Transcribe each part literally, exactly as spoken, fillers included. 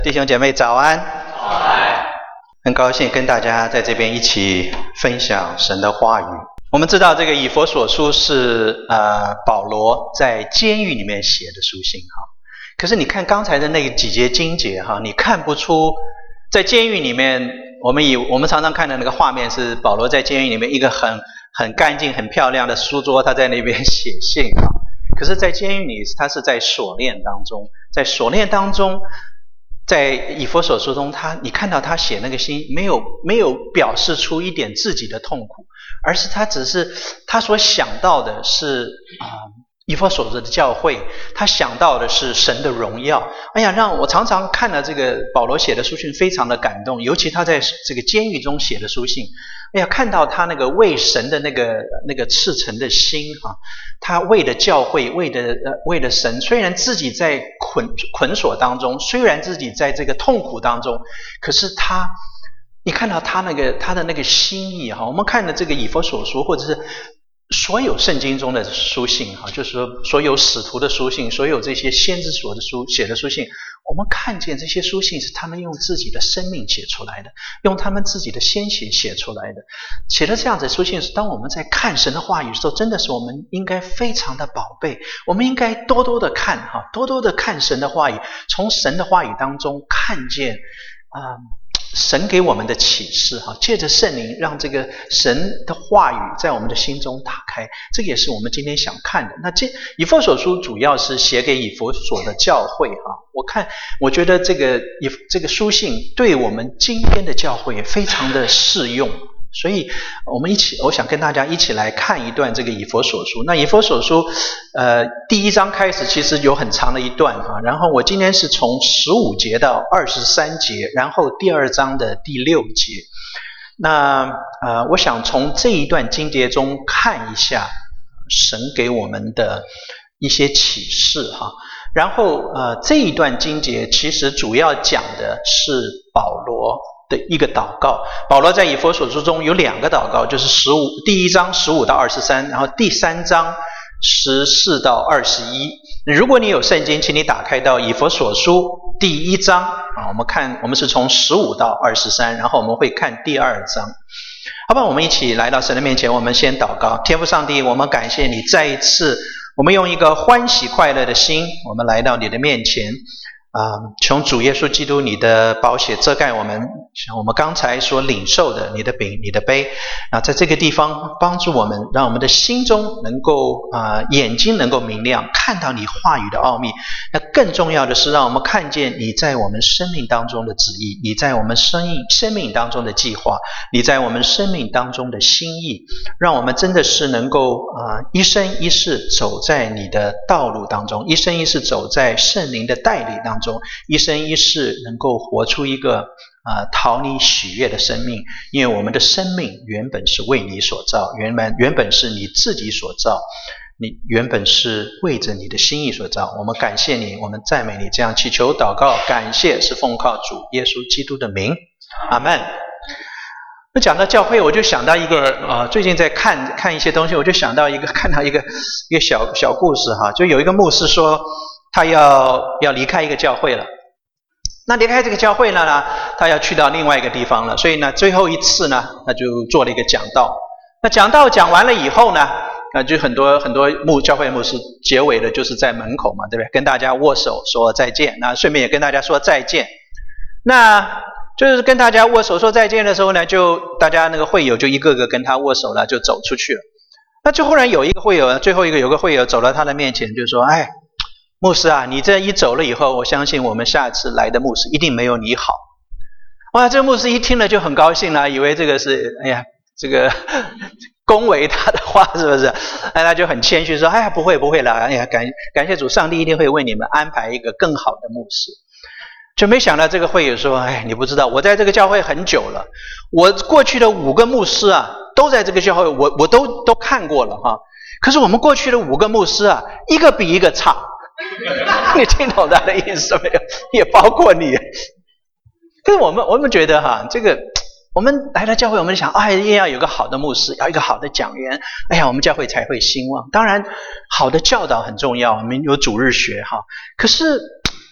弟兄姐妹早安。早安。很高兴跟大家在这边一起分享神的话语。我们知道这个以弗所书是呃保罗在监狱里面写的书信哈，可是你看刚才的那几节经节哈，你看不出在监狱里面，我们以我们常常看的那个画面是保罗在监狱里面一个很很干净很漂亮的书桌，他在那边写信哈。可是在监狱里他是在锁链当中，在锁链当中，在以弗所书中，他你看到他写那个信，没有没有表示出一点自己的痛苦，而是他只是他所想到的是啊、呃、以弗所的教会，他想到的是神的荣耀。哎呀，让我常常看了这个保罗写的书信，非常的感动，尤其他在这个监狱中写的书信。哎呀，看到他那个为神的那个那个赤诚的心哈、啊，他为了教会，为了呃为了神，虽然自己在捆捆锁当中，虽然自己在这个痛苦当中，可是他，你看到他那个他的那个心意哈、啊，我们看的这个以弗所书，或者是所有圣经中的书信哈，就是说所有使徒的书信，所有这些先知所的书写的书信，我们看见这些书信是他们用自己的生命写出来的，用他们自己的鲜血写出来的。写的这样子的书信是当我们在看神的话语的时候，真的是我们应该非常的宝贝，我们应该多多的看哈，多多的看神的话语，从神的话语当中看见啊、呃神给我们的启示哈，借着圣灵让这个神的话语在我们的心中打开，这个也是我们今天想看的。那这以弗所书主要是写给以弗所的教会哈，我看我觉得这个这个书信对我们今天的教会也非常的适用。所以我们一起，我想跟大家一起来看一段这个以弗所书。那以弗所书呃第一章开始其实有很长的一段哈，然后我今天是从十五节到二十三节，然后第二章的第六节。那呃我想从这一段经节中看一下神给我们的一些启示哈。然后呃这一段经节其实主要讲的是保罗的一个祷告。保罗在以弗所书中有两个祷告，就是十五第一章十五到二十三，然后第三章十四到二十一。如果你有圣经，请你打开到以弗所书第一章啊，我们看我们是从十五到二十三，然后我们会看第二章。好吧，我们一起来到神的面前，我们先祷告。天父上帝，我们感谢你，再一次我们用一个欢喜快乐的心，我们来到你的面前啊、呃，从主耶稣基督你的宝血遮盖我们，像我们刚才所领受的你的饼你的杯啊，在这个地方帮助我们，让我们的心中能够啊、呃、眼睛能够明亮，看到你话语的奥秘。那更重要的是让我们看见你在我们生命当中的旨意，你在我们生命生命当中的计划，你在我们生命当中的心意，让我们真的是能够啊、呃、一生一世走在你的道路当中，一生一世走在圣灵的带领当中，一生一世能够活出一个呃讨你喜悦的生命。因为我们的生命原本是为你所造，原本原本是你自己所造，你原本是为着你的心意所造。我们感谢你，我们赞美你，这样祈求祷告感谢是奉靠主耶稣基督的名，阿们。那讲到教会，我就想到一个呃，最近在看看一些东西，我就想到一个看到一个一个小小故事哈，就有一个牧师说他要要离开一个教会了。那离开这个教会了呢，他要去到另外一个地方了，所以呢最后一次呢他就做了一个讲道。那讲道讲完了以后呢，那就很多很多牧教会牧师结尾的就是在门口嘛，对不对？跟大家握手说再见，那顺便也跟大家说再见。那就是跟大家握手说再见的时候呢，就大家那个会友就一个个跟他握手了，就走出去了。那就忽然有一个会友，最后一个有个会友走到他的面前，就说：哎，牧师啊，你这一走了以后，我相信我们下次来的牧师一定没有你好。哇，这个牧师一听了就很高兴了，以为这个是哎呀这个恭维他的话，是不是？那他就很谦虚说：哎呀不会不会啦，哎呀感感谢主，上帝一定会为你们安排一个更好的牧师。就没想到这个会友说：哎，你不知道，我在这个教会很久了，我过去的五个牧师啊都在这个教会，我我都都看过了哈。可是我们过去的五个牧师啊，一个比一个差。你听懂他的意思没有？也包括你。可是我们我们觉得哈，这个我们来到教会，我们想，哎，一定要有个好的牧师，要一个好的讲员，哎呀，我们教会才会兴旺。当然，好的教导很重要，我们有主日学哈。可是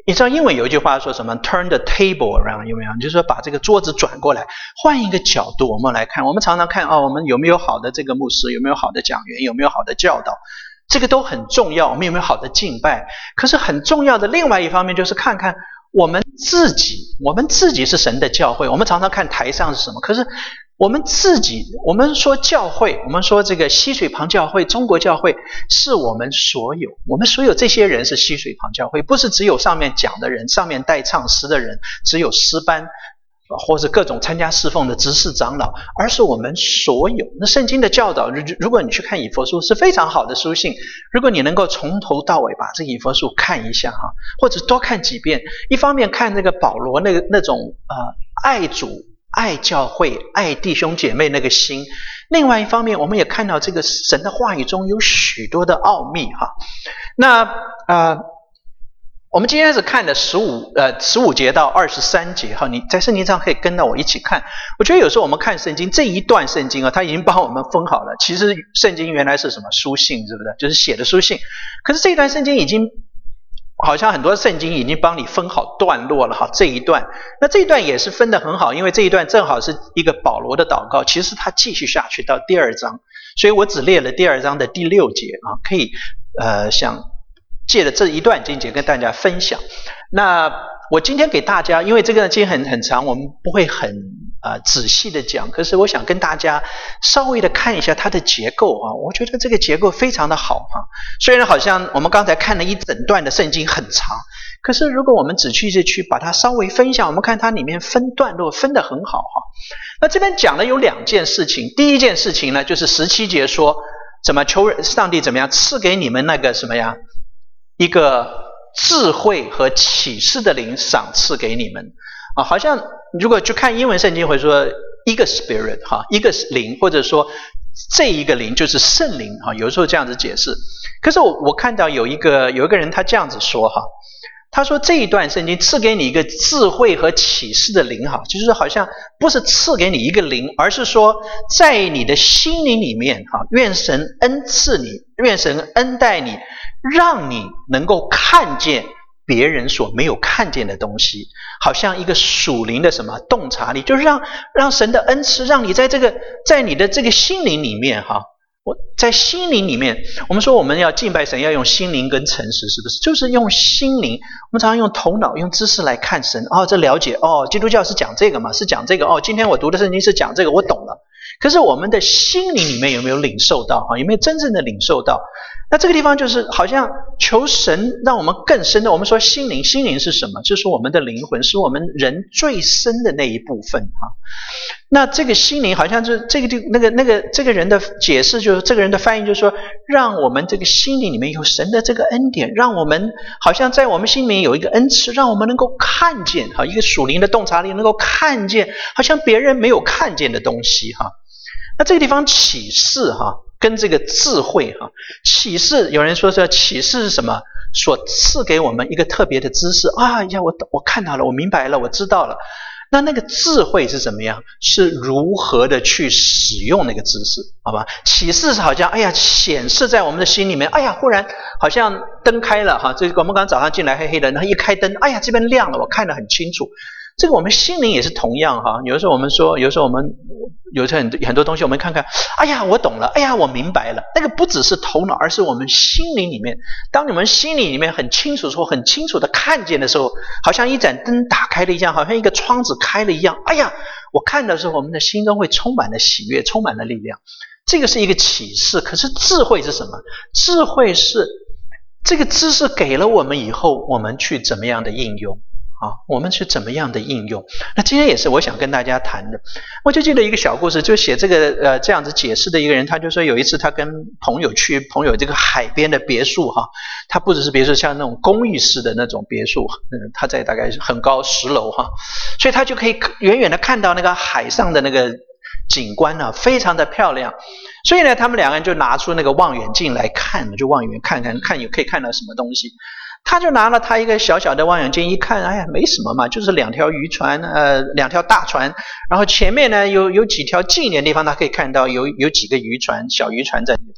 你知道英文有一句话说什么 turn the table around 有没有？就是说把这个桌子转过来，换一个角度我们来看。我们常常看哦，我们有没有好的这个牧师，有没有好的讲员，有没有好的教导，这个都很重要。我们有没有好的敬拜？可是很重要的另外一方面就是看看我们自己，我们自己是神的教会。我们常常看台上是什么，可是我们自己，我们说教会，我们说这个溪水旁教会，中国教会是我们所有，我们所有这些人是溪水旁教会，不是只有上面讲的人，上面带唱诗的人，只有诗班或是各种参加侍奉的执事长老，而是我们所有。那圣经的教导，如果你去看以弗所是非常好的书信，如果你能够从头到尾把这个以弗所看一下哈，或者多看几遍，一方面看那个保罗那个那种呃爱主爱教会爱弟兄姐妹那个心，另外一方面我们也看到这个神的话语中有许多的奥秘哈。那呃我们今天是看的十五呃十五节到二十三节哈，你在圣经上可以跟到我一起看。我觉得有时候我们看圣经这一段圣经啊，它已经帮我们分好了。其实圣经原来是什么书信，是不是？就是写的书信。可是这一段圣经已经好像很多圣经已经帮你分好段落了哈，这一段，那这一段也是分得很好，因为这一段正好是一个保罗的祷告，其实他继续下去到第二章，所以我只列了第二章的第六节啊，可以呃想借着这一段经节跟大家分享。那我今天给大家，因为这个经很很长，我们不会很呃仔细的讲，可是我想跟大家稍微的看一下它的结构啊，我觉得这个结构非常的好哈。虽然好像我们刚才看了一整段的圣经很长，可是如果我们仔细的去把它稍微分享，我们看它里面分段落分得很好哈。那这边讲的有两件事情，第一件事情呢，就是十七节说怎么求上帝怎么样赐给你们那个什么呀，一个智慧和启示的灵赏赐给你们啊，好像如果去看英文圣经会说一个 spirit 哈，一个灵，或者说这一个灵就是圣灵哈，有时候这样子解释。可是我我看到有一个有一个人他这样子说哈，他说这一段圣经赐给你一个智慧和启示的灵哈，就是好像不是赐给你一个灵，而是说在你的心灵里面哈，愿神恩赐你，愿神恩待你，让你能够看见别人所没有看见的东西，好像一个属灵的什么洞察力，就是让让神的恩赐，让你在这个在你的这个心灵里面哈，我在心灵里面，我们说我们要敬拜神要用心灵跟诚实，是不是？就是用心灵，我们常常用头脑用知识来看神，哦，这了解，哦，基督教是讲这个嘛，是讲这个，哦，今天我读的圣经是讲这个，我懂了。可是我们的心灵里面有没有领受到啊？有没有真正的领受到？那这个地方就是好像求神让我们更深的，我们说心灵，心灵是什么？就是我们的灵魂，是我们人最深的那一部分啊。那这个心灵好像是这个地那个那个这个人的解释，就是这个人的翻译就是说，让我们这个心灵里面有神的这个恩典，让我们好像在我们心里面有一个恩赐，让我们能够看见哈，一个属灵的洞察力，能够看见好像别人没有看见的东西哈。那这个地方启示哈，跟这个智慧哈，启示有人说是启示是什么？所赐给我们一个特别的知识啊呀，我我看到了，我明白了，我知道了。那那个智慧是怎么样？是如何的去使用那个知识，好吧？启示是好像哎呀显示在我们的心里面，哎呀忽然好像灯开了哈，这个我们刚早上进来黑黑的，然后一开灯，哎呀这边亮了，我看得很清楚。这个我们心灵也是同样哈，有的时候我们说，有的时候我们有很多很多东西，我们看看，哎呀我懂了，哎呀我明白了，那个不只是头脑，而是我们心灵里面。当你们心灵里面很清楚说，很清楚的看见的时候，好像一盏灯打开了一样，好像一个窗子开了一样，哎呀我看的时候，我们的心中会充满了喜悦，充满了力量。这个是一个启示。可是智慧是什么？智慧是这个知识给了我们以后，我们去怎么样的应用啊，我们是怎么样的应用？那今天也是我想跟大家谈的。我就记得一个小故事，就写这个呃这样子解释的一个人，他就说有一次他跟朋友去朋友这个海边的别墅哈，他不只是别墅，像那种公寓式的那种别墅，嗯，他在大概很高十楼哈，所以他就可以远远的看到那个海上的那个景观啊，非常的漂亮。所以呢，他们两个人就拿出那个望远镜来看，就望远看看看有可以看到什么东西。他就拿了他一个小小的望远镜一看，哎呀没什么嘛，就是两条渔船呃两条大船，然后前面呢有有几条近一点的地方他可以看到有有几个渔船小渔船在那个地方。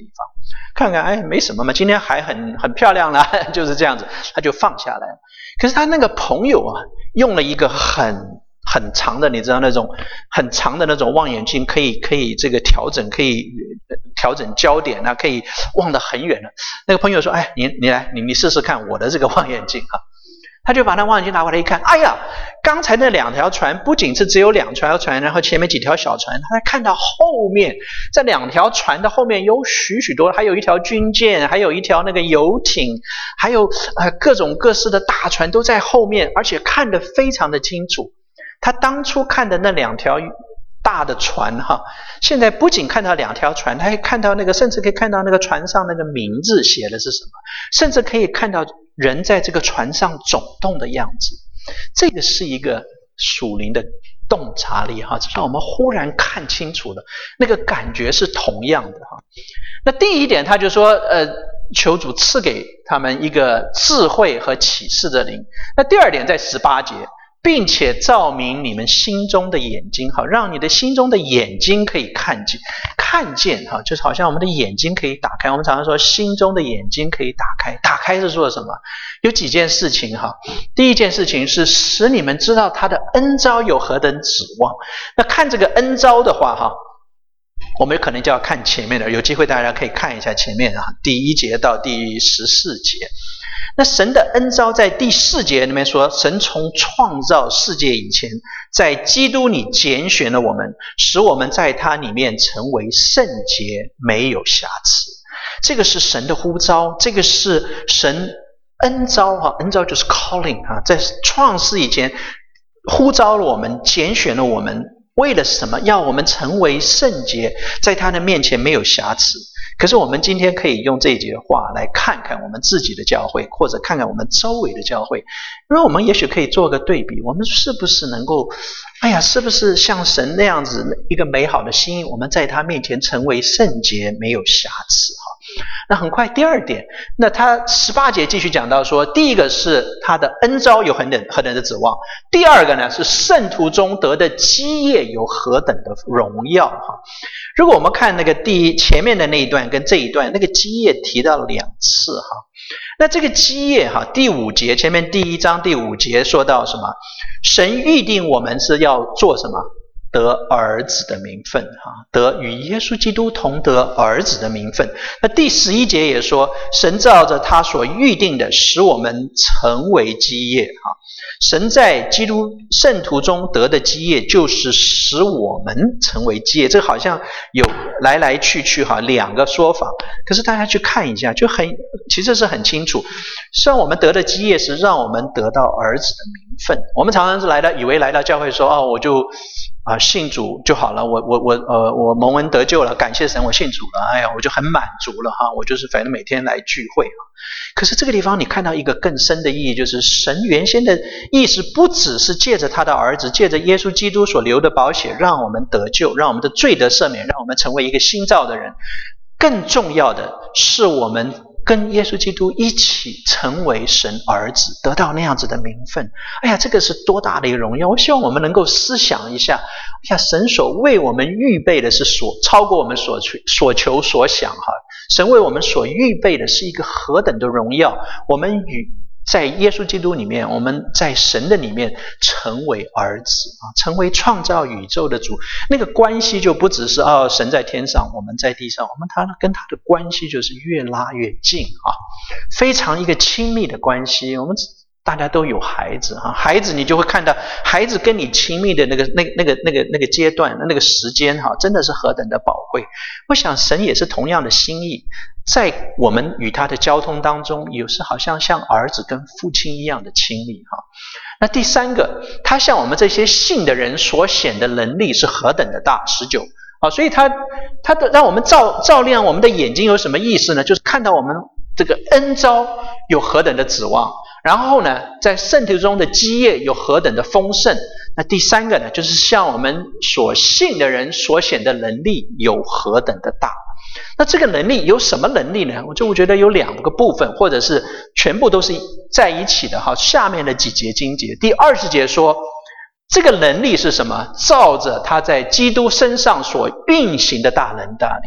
看看，哎，没什么嘛，今天还很很漂亮啦，就是这样子，他就放下来。可是他那个朋友啊，用了一个很很长的，你知道那种很长的那种望远镜，可以可以这个调整，可以调整焦点啊，可以望得很远的。那个朋友说，哎，你你来，你你试试看我的这个望远镜啊。他就把那望远镜拿过来一看，哎呀，刚才那两条船不仅是只有两条船，然后前面几条小船，他看到后面这两条船的后面有许许多，还有一条军舰，还有一条那个游艇，还有呃各种各式的大船都在后面，而且看得非常的清楚。他当初看的那两条大的船哈，现在不仅看到两条船，他还看到那个，甚至可以看到那个船上那个名字写的是什么，甚至可以看到人在这个船上走动的样子。这个是一个属灵的洞察力哈，让我们忽然看清楚了，那个感觉是同样的哈。那第一点他就说呃，求主赐给他们一个智慧和启示的灵。那第二点在十八节，并且照明你们心中的眼睛，好，让你的心中的眼睛可以看见，看见哈，就是好像我们的眼睛可以打开。我们常常说心中的眼睛可以打开，打开是说什么？有几件事情哈。第一件事情是使你们知道他的恩召有何等指望。那看这个恩召的话哈，我们可能就要看前面的，有机会大家可以看一下前面啊，第一节到第十四节。那神的恩召在第四节里面说，神从创造世界以前，在基督里拣选了我们，使我们在他里面成为圣洁，没有瑕疵。这个是神的呼召，这个是神恩召哈，恩召就是 calling 哈，在创世以前呼召了我们，拣选了我们，为了什么？要我们成为圣洁，在他的面前没有瑕疵。可是我们今天可以用这一节话来看看我们自己的教会，或者看看我们周围的教会，因为我们也许可以做个对比，我们是不是能够，哎呀，是不是像神那样子一个美好的心意，我们在他面前成为圣洁，没有瑕疵哈。那很快第二点，那他十八节继续讲到说，第一个是他的恩召有何等何等的指望，第二个呢是圣徒中得的基业有何等的荣耀哈。如果我们看那个第一前面的那一段跟这一段，那个基业提到两次哈。那这个基业哈，第五节前面第一章第五节说到什么？神预定我们是要做什么？得儿子的名分哈，得与耶稣基督同得儿子的名分。那第十一节也说，神照着他所预定的，使我们成为基业哈。神在基督圣徒中得的基业，就是使我们成为基业。这好像有来来去去哈两个说法，可是大家去看一下，就很其实是很清楚。虽然我们得的基业是让我们得到儿子的名分，我们常常是来到以为来到教会说哦，我就啊信主就好了，我我我呃我蒙恩得救了，感谢神，我信主了，哎呀，我就很满足了哈，我就是反正每天来聚会哈。可是这个地方你看到一个更深的意义，就是神原先的意思不只是借着他的儿子，借着耶稣基督所流的宝血让我们得救，让我们的罪得赦免，让我们成为一个新造的人。更重要的是我们跟耶稣基督一起成为神儿子，得到那样子的名分。哎呀，这个是多大的一个荣耀！我希望我们能够思想一下，哎呀，神所为我们预备的是所超过我们所求所求所想哈。神为我们所预备的是一个何等的荣耀！我们与在耶稣基督里面，我们在神的里面成为儿子啊，成为创造宇宙的主。那个关系就不只是哦，神在天上，我们在地上，我们他跟他的关系就是越拉越近啊，非常一个亲密的关系。我们大家都有孩子哈，孩子你就会看到孩子跟你亲密的那个那个那个那个那个阶段那个时间哈，真的是何等的宝贵。我想神也是同样的心意，在我们与他的交通当中，有时好像像儿子跟父亲一样的亲密哈。那第三个，他向我们这些信的人所显的能力是何等的大，十九啊，所以他他的让我们照照亮我们的眼睛有什么意思呢？就是看到我们这个恩召有何等的指望。然后呢，在圣徒中的基业有何等的丰盛。那第三个呢，就是向我们所信的人所显的能力有何等的大。那这个能力有什么能力呢？我就觉得有两个部分，或者是全部都是在一起的哈。下面的几节经节，第二十节说，这个能力是什么？照着他在基督身上所运行的大能大力。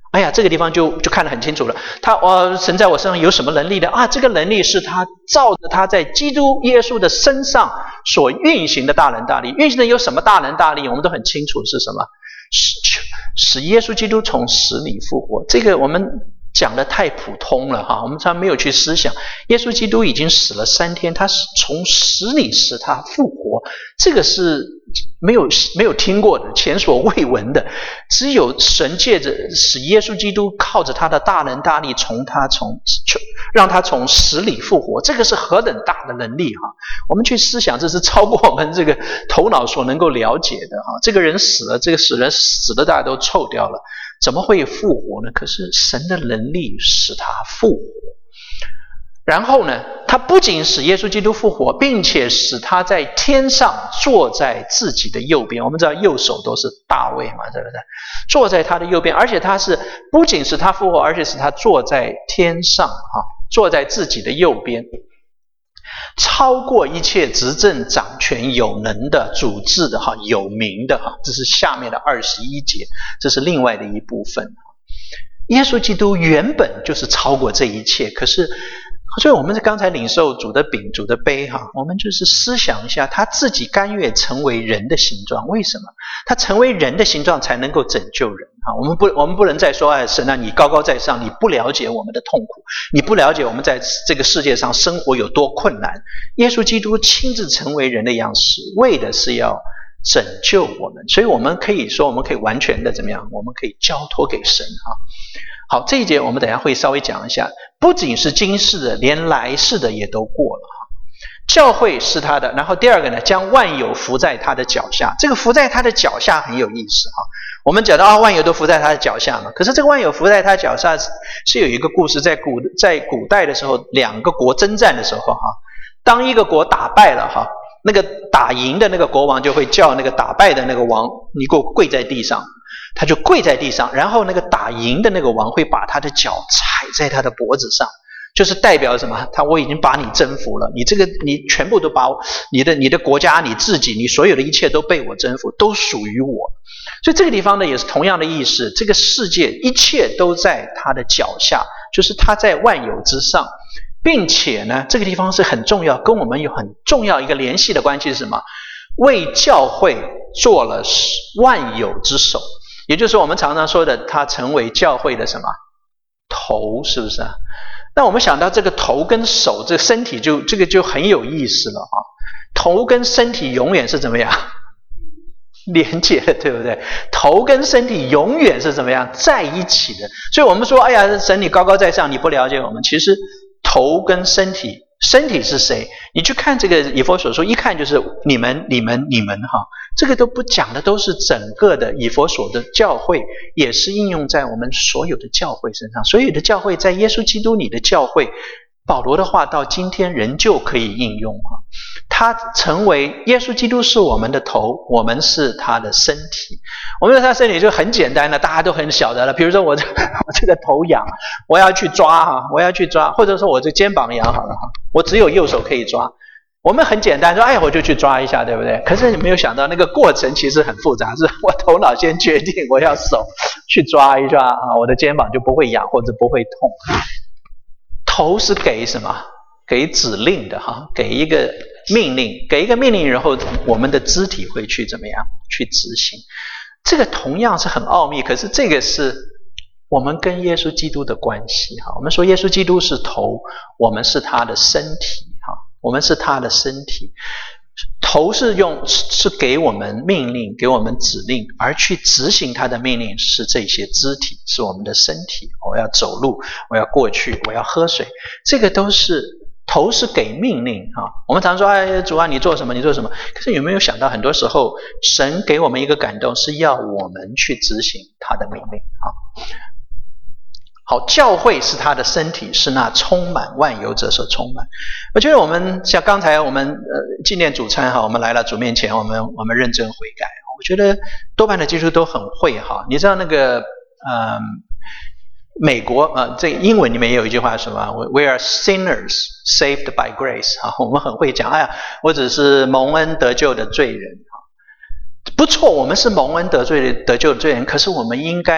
哎呀，这个地方就就看得很清楚了。他哦，神在我身上有什么能力的啊？这个能力是他照着他在基督耶稣的身上所运行的大能大力。运行的有什么大能大力？我们都很清楚是什么？使使耶稣基督从死里复活。这个我们讲的太普通了哈，我们常没有去思想，耶稣基督已经死了三天，他从死里使他复活，这个是没有没有听过的，前所未闻的。只有神借着使耶稣基督靠着他的大能大力，从他从让他从死里复活，这个是何等大的能力哈！我们去思想，这是超过我们这个头脑所能够了解的哈。这个人死了，这个死人死的大家都臭掉了，怎么会复活呢？可是神的能力使他复活。然后呢，他不仅使耶稣基督复活，并且使他在天上坐在自己的右边。我们知道右手都是大卫嘛，对不对？坐在他的右边，而且他是不仅使他复活，而且使他坐在天上哈，坐在自己的右边，超过一切执政掌权有能的主治的哈，有名的哈，这是下面的二十一节，这是另外的一部分。耶稣基督原本就是超过这一切，可是所以我们是刚才领受主的饼主的杯哈，我们就是思想一下，他自己甘愿成为人的形状，为什么？他成为人的形状才能够拯救人哈。我们不我们不能再说哎，神啊，你高高在上，你不了解我们的痛苦，你不了解我们在这个世界上生活有多困难。耶稣基督亲自成为人的样式，为的是要拯救我们，所以我们可以说，我们可以完全的怎么样？我们可以交托给神哈。好，这一节我们等一下会稍微讲一下，不仅是今世的，连来世的也都过了哈。教会是他的，然后第二个呢，将万有伏在他的脚下。这个伏在他的脚下很有意思哈。我们讲到啊，万有都伏在他的脚下嘛，可是这个万有伏在他的脚下是是有一个故事，在古在古代的时候，两个国征战的时候哈，当一个国打败了哈，那个打赢的那个国王就会叫那个打败的那个王，你给我跪在地上。他就跪在地上，然后那个打赢的那个王会把他的脚踩在他的脖子上，就是代表什么？他我已经把你征服了，你这个你全部都把我，你的你的国家，你自己，你所有的一切都被我征服，都属于我。所以这个地方呢也是同样的意思，这个世界一切都在他的脚下，就是他在万有之上，并且呢这个地方是很重要，跟我们有很重要一个联系的关系是什么？为教会做了万有之首。也就是我们常常说的，他成为教会的什么头，是不是啊？那我们想到这个头跟手，这个身体就这个就很有意思了啊。头跟身体永远是怎么样连接的，对不对？头跟身体永远是怎么样在一起的。所以我们说，哎呀，神你高高在上，你不了解我们。其实头跟身体，身体是谁？你去看这个以弗所书，一看就是你们你们你们哈，这个都不讲的都是整个的以弗所的教会，也是应用在我们所有的教会身上。所有的教会在耶稣基督里的教会，保罗的话到今天仍旧可以应用哈。他成为耶稣基督是我们的头，我们是他的身体。我们的他身体就很简单了，大家都很晓得了。比如说我这我这个头痒，我要去抓哈，我要去抓，或者说我这肩膀痒好了哈，我只有右手可以抓。我们很简单说，哎，我就去抓一下，对不对？可是你没有想到那个过程其实很复杂，是我头脑先决定我要手去抓一抓啊，我的肩膀就不会痒或者不会痛。头是给什么？给指令的哈，给一个命令，给一个命令，然后我们的肢体会去怎么样去执行。这个同样是很奥秘，可是这个是我们跟耶稣基督的关系哈。我们说耶稣基督是头，我们是他的身体哈，我们是他的身体。头是用是给我们命令，给我们指令，而去执行他的命令是这些肢体，是我们的身体。我要走路，我要过去，我要喝水，这个都是头是给命令啊。我们常说哎，主啊你做什么你做什么，可是有没有想到很多时候神给我们一个感动是要我们去执行他的命令啊。好，教会是他的身体，是那充满万有者所充满。我觉得我们像刚才我们呃纪念主餐哈，我们来了主面前，我们我们认真悔改。我觉得多半的基督徒都很会哈。你知道那个呃美国呃这个英文里面也有一句话什么 We are sinners saved by grace 哈，我们很会讲，哎呀，我只是蒙恩得救的罪人哈。不错，我们是蒙恩得罪得救的罪人，可是我们应该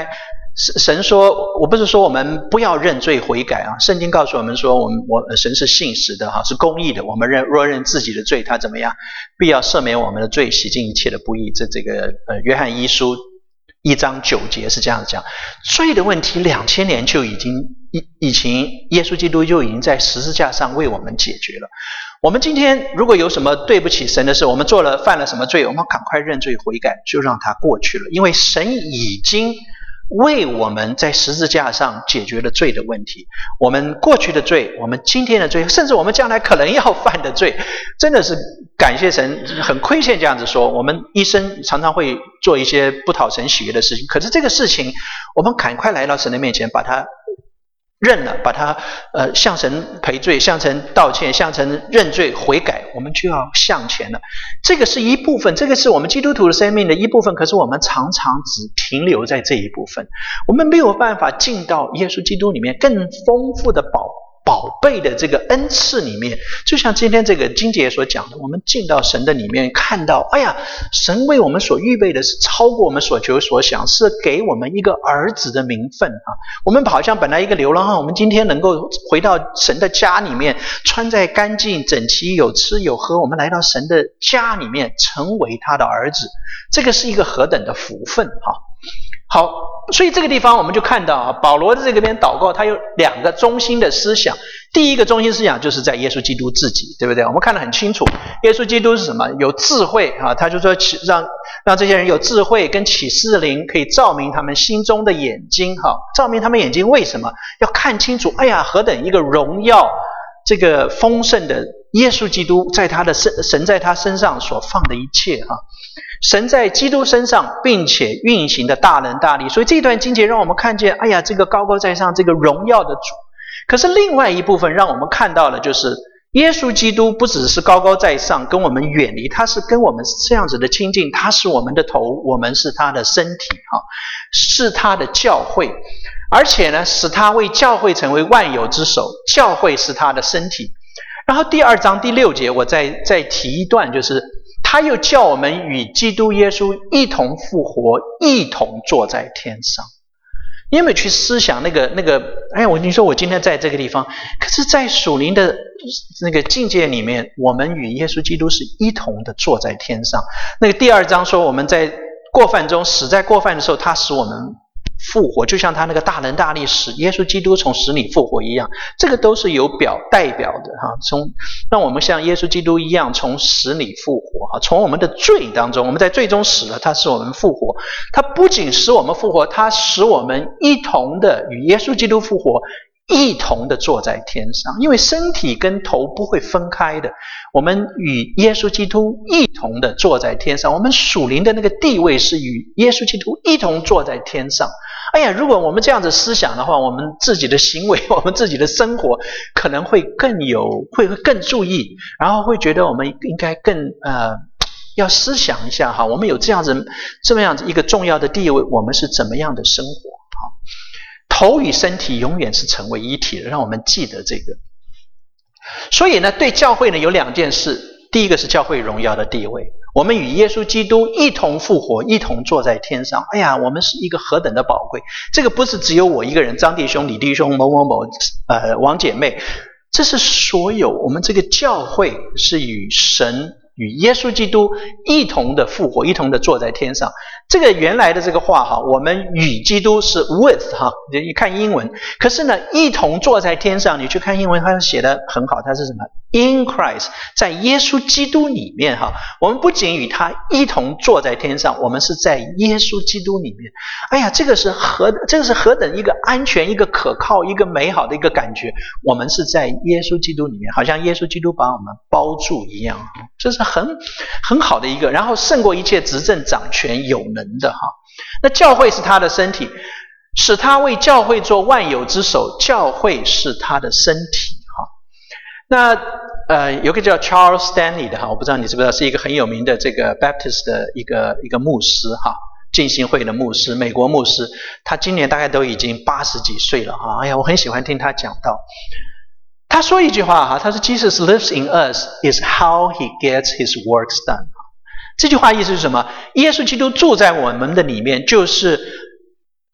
神说，我不是说我们不要认罪悔改啊，圣经告诉我们说，我们我神是信实的哈，是公义的。我们认若认自己的罪，他怎么样？必要赦免我们的罪，洗净一切的不义。这这个呃，约翰一书一章九节是这样讲。罪的问题两千年就已经以以前耶稣基督就已经在十字架上为我们解决了。我们今天如果有什么对不起神的事，我们做了犯了什么罪，我们赶快认罪悔改，就让它过去了，因为神已经为我们在十字架上解决了罪的问题。我们过去的罪，我们今天的罪，甚至我们将来可能要犯的罪，真的是感谢神，很亏欠这样子说。我们一生常常会做一些不讨神喜悦的事情，可是这个事情我们赶快来到神的面前，把它认了，把它呃向神赔罪，向神道歉，向神认罪悔改，我们就要向前了。这个是一部分，这个是我们基督徒的生命的一部分，可是我们常常只停留在这一部分，我们没有办法进到耶稣基督里面更丰富的宝宝贝的这个恩赐里面。就像今天这个经节所讲的，我们进到神的里面，看到哎呀，神为我们所预备的是超过我们所求所想，是给我们一个儿子的名分啊。我们好像本来一个流浪汉，我们今天能够回到神的家里面，穿在干净整齐，有吃有喝，我们来到神的家里面，成为他的儿子，这个是一个何等的福分啊。好，所以这个地方我们就看到啊，保罗的这个边祷告，他有两个中心的思想。第一个中心思想就是在耶稣基督自己，对不对？我们看得很清楚，耶稣基督是什么？有智慧啊，他就说让让这些人有智慧跟启示的灵，可以照明他们心中的眼睛哈，照明他们眼睛。为什么要看清楚？哎呀，何等一个荣耀，这个丰盛的耶稣基督在他的身，神在他身上所放的一切哈。神在基督身上并且运行的大能大力，所以这段经节让我们看见，哎呀，这个高高在上，这个荣耀的主。可是另外一部分让我们看到的就是耶稣基督不只是高高在上跟我们远离，他是跟我们这样子的亲近，他是我们的头，我们是他的身体，是他的教会，而且呢使他为教会成为万有之首，教会是他的身体。然后第二章第六节我再再提一段，就是他又叫我们与基督耶稣一同复活，一同坐在天上。你有没有去思想那个那个？哎，我你说我今天在这个地方，可是在属灵的那个境界里面，我们与耶稣基督是一同的坐在天上。那个第二章说我们在过犯中死在过犯的时候，他使我们复活，就像他那个大能大力使耶稣基督从死里复活一样，这个都是有表代表的哈，从让我们像耶稣基督一样从死里复活啊，从我们的罪当中，我们在罪中死了，他使我们复活，他不仅使我们复活，他使我们一同的与耶稣基督复活，一同的坐在天上，因为身体跟头不会分开的，我们与耶稣基督一同的坐在天上，我们属灵的那个地位是与耶稣基督一同坐在天上。哎呀，如果我们这样子思想的话，我们自己的行为，我们自己的生活可能会更有，会更注意，然后会觉得我们应该更呃要思想一下哈，我们有这样子这么样子一个重要的地位，我们是怎么样的生活哈？头与身体永远是成为一体的，让我们记得这个。所以呢，对教会呢有两件事，第一个是教会荣耀的地位，我们与耶稣基督一同复活，一同坐在天上。哎呀，我们是一个何等的宝贵！这个不是只有我一个人，张弟兄、李弟兄、某某某、呃王姐妹，这是所有我们这个教会是与神、与耶稣基督一同的复活，一同的坐在天上。这个原来的这个话哈，我们与基督是 with 哈，你看英文，可是呢，一同坐在天上，你去看英文，它写得很好，它是什么 ？In Christ， 在耶稣基督里面哈，我们不仅与他一同坐在天上，我们是在耶稣基督里面。哎呀，这个是何这个是何等一个安全、一个可靠、一个美好的一个感觉。我们是在耶稣基督里面，好像耶稣基督把我们包住一样，这是很很好的一个，然后胜过一切执政掌权有能的哈。那教会是他的身体，使他为教会做万有之首，教会是他的身体哈。那呃，有个叫 Charles Stanley 的哈，我不知道你知不知道，是一个很有名的这个 Baptist 的一个一个牧师哈，浸信会的牧师，美国牧师，他今年大概都已经八十几岁了哈。哎呀，我很喜欢听他讲道。他说一句话哈，他说 Jesus lives in us is how he gets his works done。这句话意思是什么？耶稣基督住在我们的里面，就是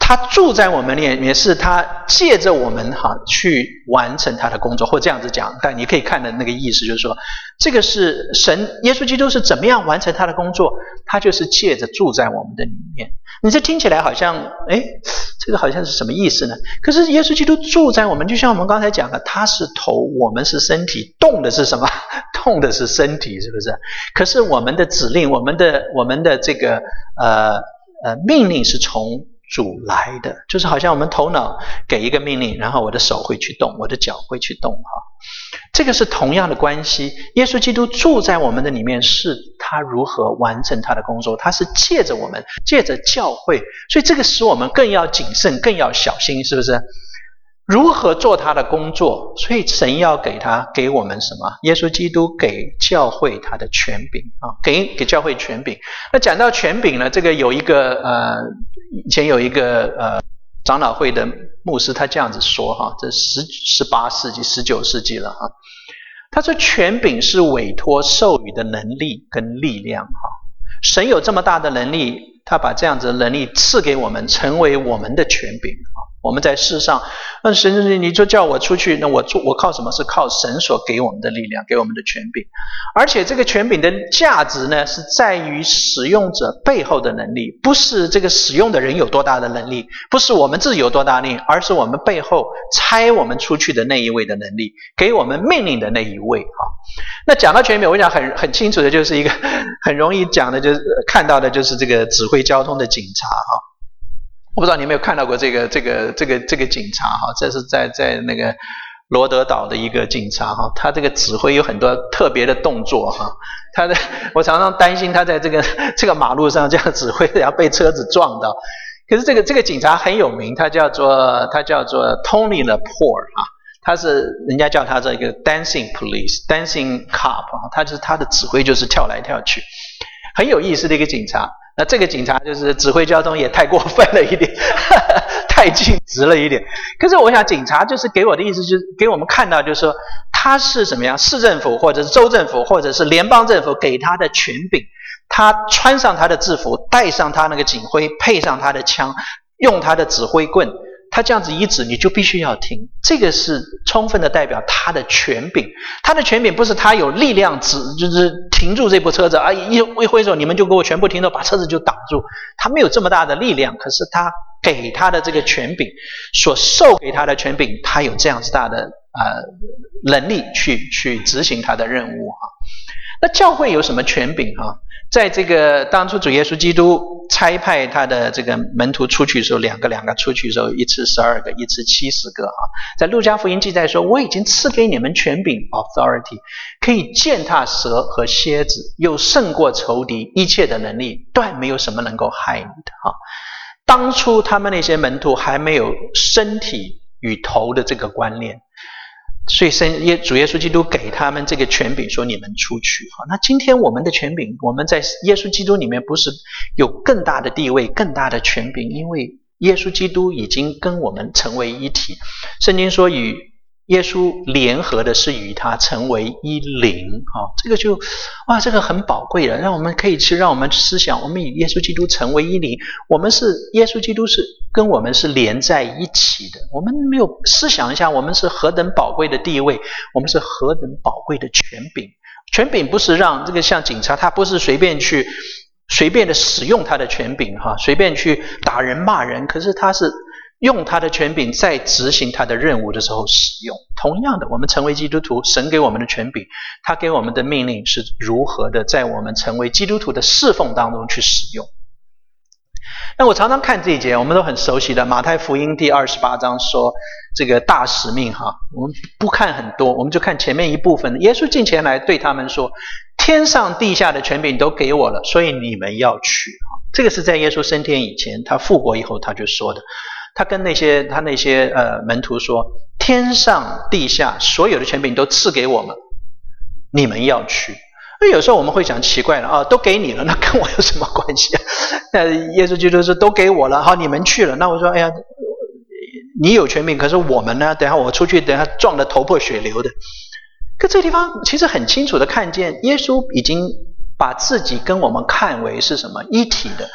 他住在我们里面，是他借着我们哈去完成他的工作，或这样子讲，但你可以看的那个意思就是说，这个是神耶稣基督是怎么样完成他的工作，他就是借着住在我们的里面。你这听起来好像诶这个好像是什么意思呢？可是耶稣基督住在我们，就像我们刚才讲的，他是头，我们是身体，动的是什么？动的是身体，是不是？可是我们的指令，我们的我们的这个呃呃命令是从主来的，就是好像我们头脑给一个命令，然后我的手会去动，我的脚会去动哈。这个是同样的关系，耶稣基督住在我们的里面，是他如何完成他的工作，他是借着我们，借着教会，所以这个使我们更要谨慎，更要小心，是不是？如何做他的工作，所以神要给他给我们什么？耶稣基督给教会他的权柄啊，给给教会权柄。那讲到权柄呢，这个有一个呃，以前有一个呃长老会的牧师，他这样子说哈，这十十八世纪、十九世纪了哈。他说权柄是委托授予的能力跟力量哈。神有这么大的能力，他把这样子的能力赐给我们，成为我们的权柄啊。我们在世上，那神你就叫我出去，那我我靠什么？是靠神所给我们的力量，给我们的权柄。而且这个权柄的价值呢，是在于使用者背后的能力，不是这个使用的人有多大的能力，不是我们自己有多大能力，而是我们背后差我们出去的那一位的能力，给我们命令的那一位啊。那讲到权柄，我讲很很清楚的，就是一个很容易讲的，就是看到的就是这个指挥交通的警察哈。我不知道你有没有看到过这个这个这个这个警察哈，这是在在那个罗德岛的一个警察哈，他这个指挥有很多特别的动作哈，他的我常常担心他在这个这个马路上这样指挥，然后被车子撞到。可是这个这个警察很有名，他叫做他叫做 Tony Lepore 啊，他是人家叫他这个 Dancing Police、Dancing Cop 啊，他就是他的指挥就是跳来跳去，很有意思的一个警察。那这个警察就是指挥交通也太过分了一点，呵呵太尽职了一点。可是我想警察就是给我的意思，就是给我们看到，就是说他是什么样，市政府或者是州政府或者是联邦政府给他的权柄，他穿上他的制服，带上他那个警徽，配上他的枪，用他的指挥棍，他这样子一指你就必须要听，这个是充分的代表他的权柄。他的权柄不是他有力量指就是停住这部车子啊，一一挥手你们就给我全部停住，把车子就挡住，他没有这么大的力量，可是他给他的这个权柄，所授给他的权柄，他有这样子大的呃能力去去执行他的任务哈。那教会有什么权柄哈？在这个当初主耶稣基督差派他的这个门徒出去的时候，两个两个出去的时候，一次十二个，一次七十个啊。在路加福音记载说，我已经赐给你们权柄 authority， 可以践踏蛇和蝎子，有胜过仇敌一切的能力，断没有什么能够害你的啊。当初他们那些门徒还没有身体与头的这个观念，所以主耶稣基督给他们这个权柄，说你们出去。那今天我们的权柄，我们在耶稣基督里面不是有更大的地位，更大的权柄，因为耶稣基督已经跟我们成为一体。圣经说与耶稣联合的是与他成为一灵，这个就哇，这个很宝贵了，让我们可以去让我们思想，我们与耶稣基督成为一灵，我们是耶稣基督是跟我们是连在一起的。我们没有思想一下，我们是何等宝贵的地位，我们是何等宝贵的权柄。权柄不是让这个像警察，他不是随便去随便的使用他的权柄哈，随便去打人骂人，可是他是用他的权柄在执行他的任务的时候使用。同样的，我们成为基督徒，神给我们的权柄，他给我们的命令是如何的在我们成为基督徒的侍奉当中去使用。那我常常看这一节，我们都很熟悉的马太福音第二十八章说这个大使命哈，我们不看很多，我们就看前面一部分。耶稣近前来对他们说，天上地下的权柄都给我了，所以你们要去。这个是在耶稣升天以前，他复活以后他就说的。他跟那些他那些呃门徒说，天上地下所有的权柄都赐给我们，你们要去。那有时候我们会想奇怪了啊，都给你了，那跟我有什么关系啊？那耶稣基督说都给我了，好，你们去了。那我说，哎呀，你有权柄，可是我们呢？等下我出去，等下撞得头破血流的。可这个地方其实很清楚的看见，耶稣已经把自己跟我们看为是什么一体的。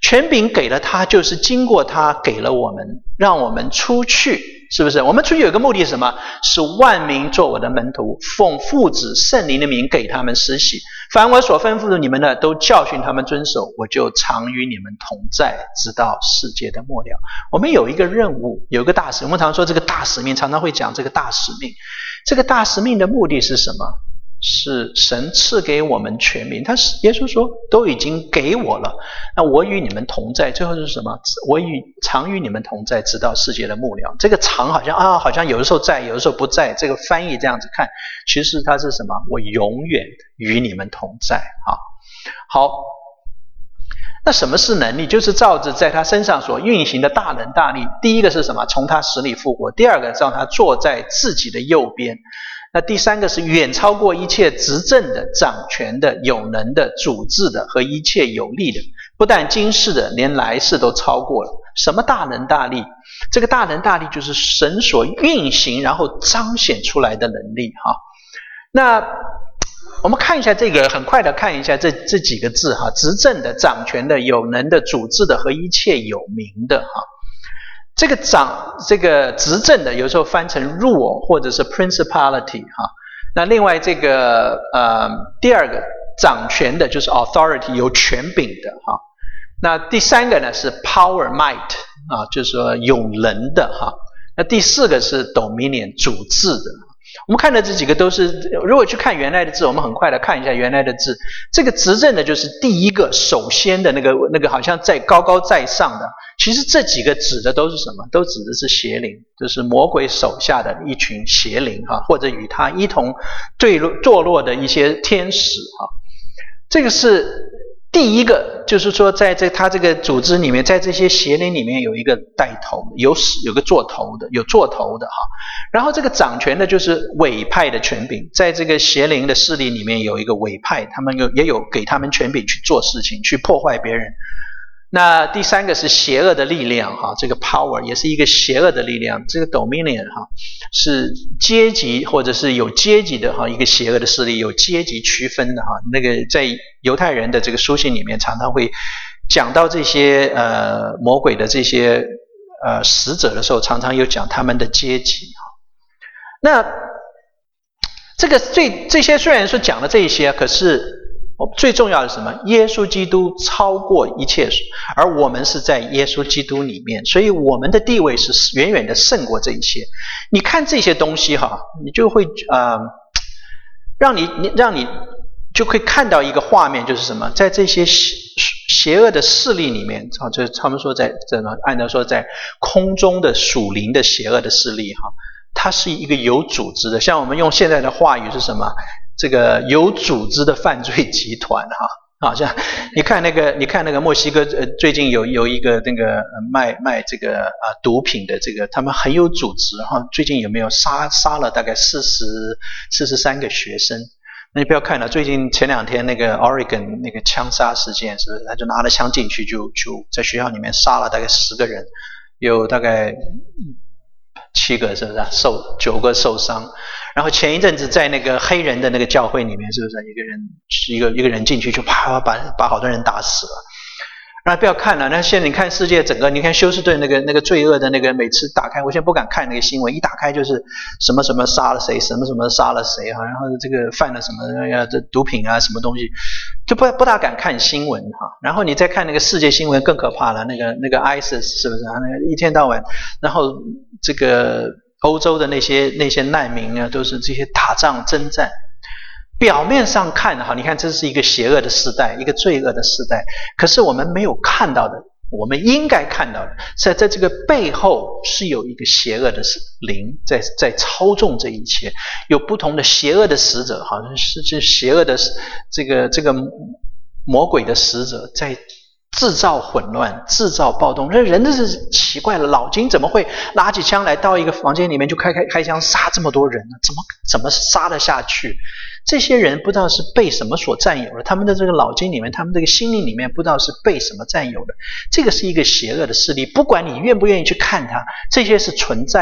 权柄给了他，就是经过他给了我们，让我们出去，是不是？我们出去有个目的是什么？是万民做我的门徒，奉父子圣灵的名给他们施洗。凡我所吩咐的你们的，都教训他们遵守，我就常与你们同在，直到世界的末了。我们有一个任务，有一个大使命。我们常说这个大使命，常常会讲这个大使命。这个大使命的目的是什么？是神赐给我们权柄，他耶稣说都已经给我了，那我与你们同在，最后是什么？我与常与你们同在，直到世界的末了。这个常好像啊，好像有的时候在，有的时候不在，这个翻译这样子看，其实它是什么？我永远与你们同在啊。好，那什么是能力？就是照着在他身上所运行的大能大力。第一个是什么？从他死里复活。第二个让他坐在自己的右边。那第三个是远超过一切执政的、掌权的、有能的、主治的和一切有力的，不但今世的，连来世都超过了。什么大能大力？这个大能大力就是神所运行然后彰显出来的能力哈。那我们看一下这个，很快的看一下这这几个字哈：执政的、掌权的、有能的、主治的和一切有名的哈。这个掌这个执政的有时候翻成 rule 或者是 principality 哈，那另外这个呃第二个掌权的就是 authority 有权柄的哈，那第三个呢是 power might 啊，就是说有能的哈，那第四个是 dominion 主治的。我们看的这几个都是，如果去看原来的字，我们很快的看一下原来的字。这个执政的就是第一个首先的那个那个好像在高高在上的，其实这几个指的都是什么？都指的是邪灵，就是魔鬼手下的一群邪灵哈，或者与他一同坠落堕落的一些天使哈。这个是第一个，就是说在这他这个组织里面，在这些邪灵里面有一个带头，有有个做头的，有做头的哈。然后这个掌权的就是委派的权柄，在这个邪灵的势力里面有一个委派，他们有也有给他们权柄去做事情，去破坏别人。那第三个是邪恶的力量哈，这个 power 也是一个邪恶的力量，这个 dominion 哈是阶级或者是有阶级的哈，一个邪恶的势力，有阶级区分的哈。那个在犹太人的这个书信里面常常会讲到这些呃魔鬼的这些呃使者的时候，常常有讲他们的阶级哈。那这个最这些虽然说讲了这些，可是最重要的是什么？耶稣基督超过一切，而我们是在耶稣基督里面，所以我们的地位是远远的胜过这一切。你看这些东西哈，你就会呃，让你你让你就可以看到一个画面，就是什么？在这些邪恶的势力里面啊，就是他们说在怎么按照说在空中的属灵的邪恶的势力哈，它是一个有组织的，像我们用现在的话语是什么？这个有组织的犯罪集团哈，好像你看那个，你看那个墨西哥呃，最近有有一个那个、呃、卖卖这个啊、呃、毒品的这个，他们很有组织哈，最近有没有杀杀了大概四十四十三个学生？那你不要看了，最近前两天那个 Oregon 那个枪杀事件，是不是？他就拿了枪进去就，就就在学校里面杀了大概十个人，有大概七个是不是、啊、受九个受伤。然后前一阵子在那个黑人的那个教会里面，是不是一个人一个一个人进去就啪把把好多人打死了？那不要看了，那现在你看世界整个，你看休斯顿那个那个罪恶的那个，每次打开，我现在不敢看那个新闻，一打开就是什么什么杀了谁，什么什么杀了谁哈，然后这个犯了什么呀，这毒品啊什么东西，就不不大敢看新闻哈。然后你再看那个世界新闻更可怕了，那个那个 ISIS 是不是啊？那个一天到晚，然后这个欧洲的那些那些难民啊，都是这些打仗征战。表面上看哈，你看这是一个邪恶的时代，一个罪恶的时代。可是我们没有看到的，我们应该看到的，在在这个背后是有一个邪恶的灵在在操纵这一切，有不同的邪恶的使者，好像是这邪恶的这个这个魔鬼的使者在制造混乱，制造暴动。这人真是奇怪了，老金怎么会拿起枪来到一个房间里面就开开开枪杀这么多人呢？怎么怎么杀得下去？这些人不知道是被什么所占有了，他们的这个脑筋里面，他们这个心灵里面不知道是被什么占有的。这个是一个邪恶的势力，不管你愿不愿意去看它，这些是存在的。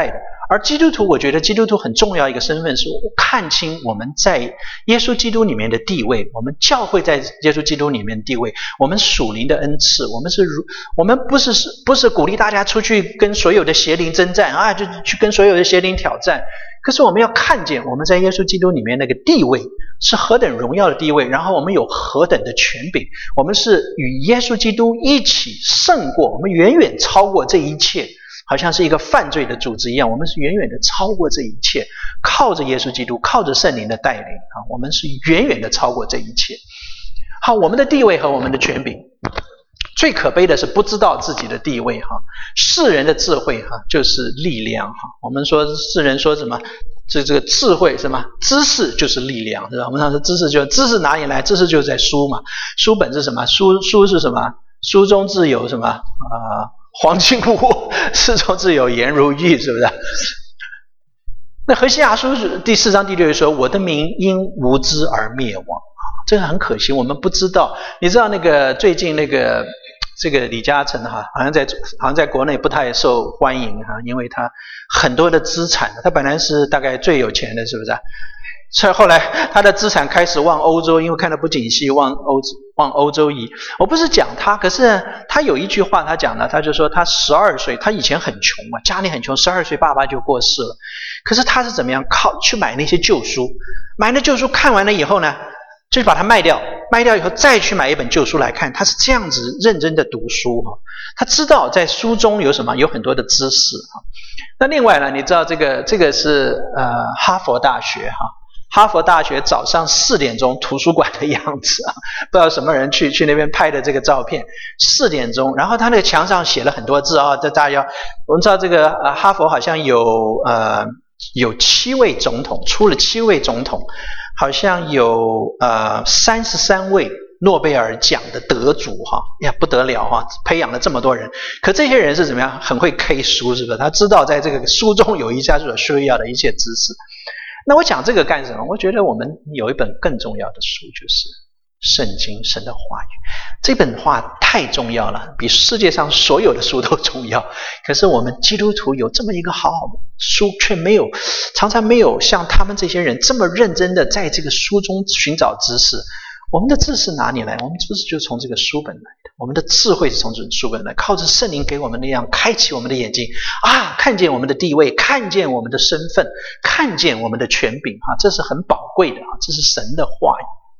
而基督徒，我觉得基督徒很重要一个身份是看清我们在耶稣基督里面的地位，我们教会在耶稣基督里面的地位，我们属灵的恩赐，我们是如我们不是不是鼓励大家出去跟所有的邪灵征战啊，就去跟所有的邪灵挑战。可是我们要看见我们在耶稣基督里面那个地位是何等荣耀的地位，然后我们有何等的权柄，我们是与耶稣基督一起胜过，我们远远超过这一切，好像是一个犯罪的组织一样，我们是远远的超过这一切，靠着耶稣基督，靠着圣灵的带领啊，我们是远远的超过这一切。好，我们的地位和我们的权柄，最可悲的是不知道自己的地位哈。世人的智慧哈就是力量哈。我们说世人说什么？这这个智慧什么？知识就是力量，是吧？我们常说知识就知识哪里来？知识就在书嘛。书本是什么？书书是什么？书中自有什么？啊、呃，黄金屋，书中自有颜如玉，是不是？那何西阿书第四章第六节说：“我的民因无知而灭亡。”这个很可惜，我们不知道。你知道那个最近那个这个李嘉诚哈，好像在好像在国内不太受欢迎哈，因为他很多的资产，他本来是大概最有钱的，是不是？所以后来他的资产开始往欧洲，因为看到不景气，往欧往欧洲移。我不是讲他，可是他有一句话他讲了，他就说他十二岁，他以前很穷嘛，家里很穷，十二岁爸爸就过世了。可是他是怎么样靠去买那些旧书，买了旧书看完了以后呢？就把它卖掉，卖掉以后再去买一本旧书来看，他是这样子认真的读书哈。他知道在书中有什么，有很多的知识哈。那另外呢，你知道这个这个是呃哈佛大学哈，哈佛大学早上四点钟图书馆的样子啊，不知道什么人去去那边拍的这个照片，四点钟，然后他那个墙上写了很多字啊，这大家我们知道这个呃哈佛好像有呃有七位总统，出了七位总统。好像有呃三十三位诺贝尔奖的得主哈，呀不得了哈，培养了这么多人。可这些人是怎么样？很会 K 书，是不是？他知道在这个书中有一家所需要的一切知识。那我讲这个干什么？我觉得我们有一本更重要的书，就是圣经，神的话语。这本话太重要了，比世界上所有的书都重要。可是我们基督徒有这么一个好好的书，却没有，常常没有像他们这些人这么认真的在这个书中寻找知识。我们的知识哪里来？我们知识就是从这个书本来的，我们的智慧是从这个书本来，靠着圣灵给我们力量，开启我们的眼睛啊，看见我们的地位，看见我们的身份，看见我们的权柄啊，这是很宝贵的啊，这是神的话语。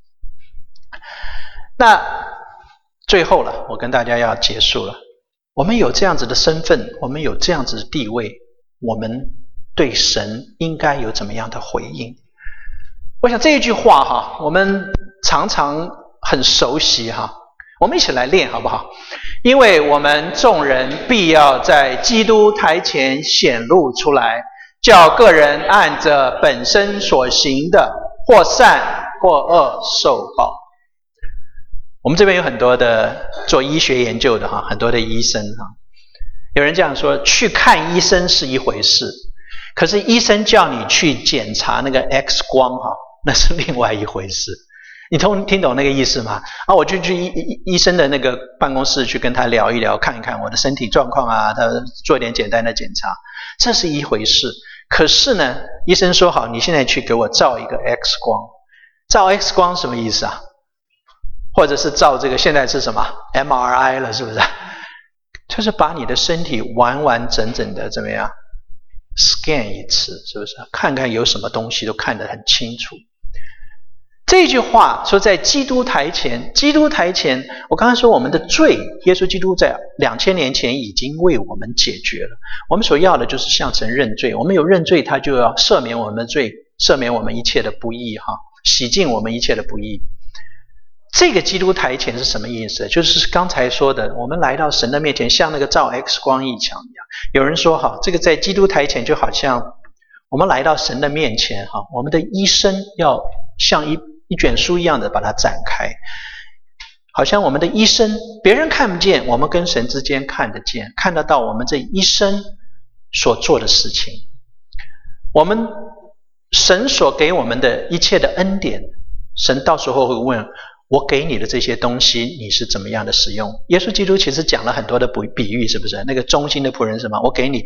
那最后了，我跟大家要结束了。我们有这样子的身份，我们有这样子的地位，我们对神应该有怎么样的回应？我想这一句话哈，我们常常很熟悉哈，我们一起来练好不好？因为我们众人必要在基督台前显露出来，叫个人按着本身所行的，或善或恶受报。我们这边有很多的做医学研究的哈，很多的医生哈。有人这样说，去看医生是一回事，可是医生叫你去检查那个 X 光哈，那是另外一回事。你听听懂那个意思吗？啊，我就去医医生的那个办公室去跟他聊一聊，看一看我的身体状况啊，他做一点简单的检查，这是一回事。可是呢，医生说好，你现在去给我照一个 X 光，照 X 光什么意思啊？或者是照这个现在是什么 M R I 了，是不是？就是把你的身体完完整整的怎么样 scan 一次，是不是？看看有什么东西都看得很清楚。这句话说在基督台前，基督台前，我刚才说我们的罪，耶稣基督在两千年前已经为我们解决了。我们所要的就是向神认罪，我们有认罪，他就要赦免我们的罪，赦免我们一切的不义哈，洗净我们一切的不义。这个基督台前是什么意思？就是刚才说的，我们来到神的面前，像那个照 X 光一样。有人说哈，这个在基督台前就好像我们来到神的面前哈，我们的一生要像一一卷书一样的把它展开，好像我们的一生别人看不见，我们跟神之间看得见，看得到我们这一生所做的事情，我们神所给我们的一切的恩典，神到时候会问，我给你的这些东西你是怎么样的使用？耶稣基督其实讲了很多的比喻，是不是？那个忠心的仆人是什么？我给你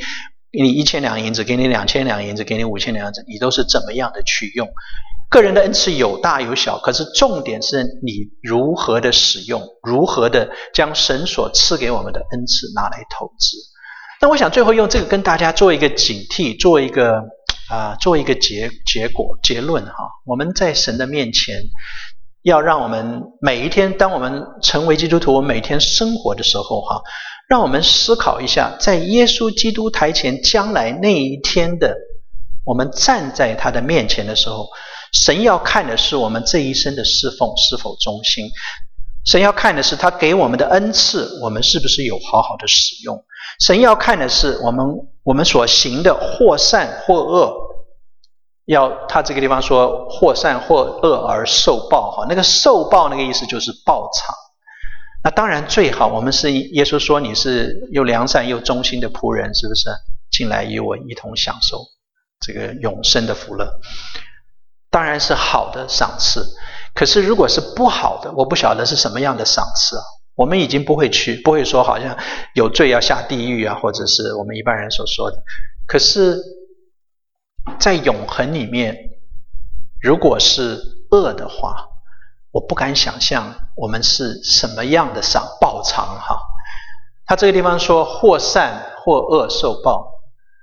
给你一千两银子，给你两千两银子，给你五千两银子，你都是怎么样的去用？个人的恩赐有大有小，可是重点是你如何的使用，如何的将神所赐给我们的恩赐拿来投资。那我想最后用这个跟大家做一个警惕，做一个啊、呃，做一个结结果结论哈。我们在神的面前，要让我们每一天，当我们成为基督徒，我们每天生活的时候哈，让我们思考一下，在耶稣基督台前将来那一天的，我们站在他的面前的时候，神要看的是我们这一生的侍奉是否忠心，神要看的是他给我们的恩赐，我们是不是有好好的使用，神要看的是我们我们所行的或善或恶，要他这个地方说或善或恶而受报，那个受报那个意思就是报偿。那当然最好我们是耶稣说你是又良善又忠心的仆人，是不是进来与我一同享受这个永生的福乐，当然是好的赏赐。可是如果是不好的，我不晓得是什么样的赏赐啊。我们已经不会去不会说好像有罪要下地狱啊，或者是我们一般人所说的。可是在永恒里面，如果是恶的话，我不敢想象我们是什么样的赏报偿哈。他这个地方说或善或恶受报，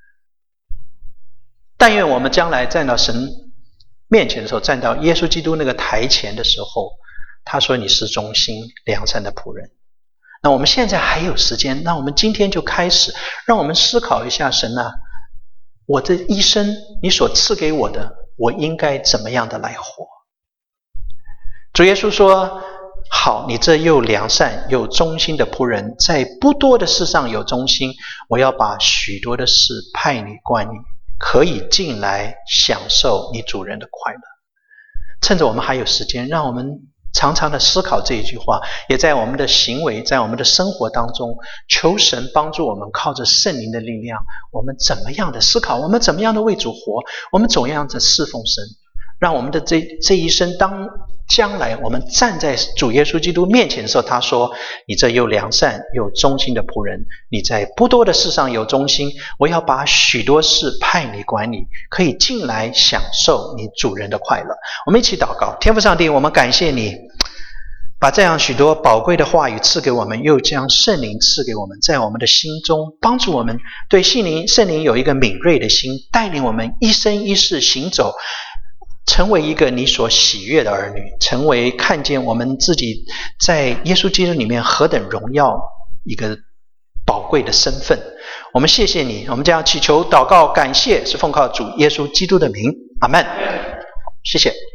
但愿我们将来站到神面前的时候，站到耶稣基督那个台前的时候，他说你是忠心良善的仆人。那我们现在还有时间，那我们今天就开始，让我们思考一下，神啊，我这一生你所赐给我的，我应该怎么样的来活。主耶稣说，好，你这又良善又忠心的仆人，在不多的事上有忠心，我要把许多的事派你管你，可以进来享受你主人的快乐。趁着我们还有时间，让我们常常的思考这一句话，也在我们的行为，在我们的生活当中，求神帮助我们，靠着圣灵的力量，我们怎么样的思考，我们怎么样的为主活，我们怎么样的侍奉神，让我们的这这一生，当将来我们站在主耶稣基督面前的时候，他说，你这又良善又忠心的仆人，你在不多的事上有忠心，我要把许多事派你管理，可以进来享受你主人的快乐。我们一起祷告。天父上帝，我们感谢你把这样许多宝贵的话语赐给我们，又将圣灵赐给我们，在我们的心中帮助我们对圣灵圣灵有一个敏锐的心，带领我们一生一世行走，成为一个你所喜悦的儿女，成为看见我们自己在耶稣基督里面何等荣耀一个宝贵的身份。我们谢谢你，我们这样祈求祷告感谢，是奉靠主耶稣基督的名，阿们。谢谢。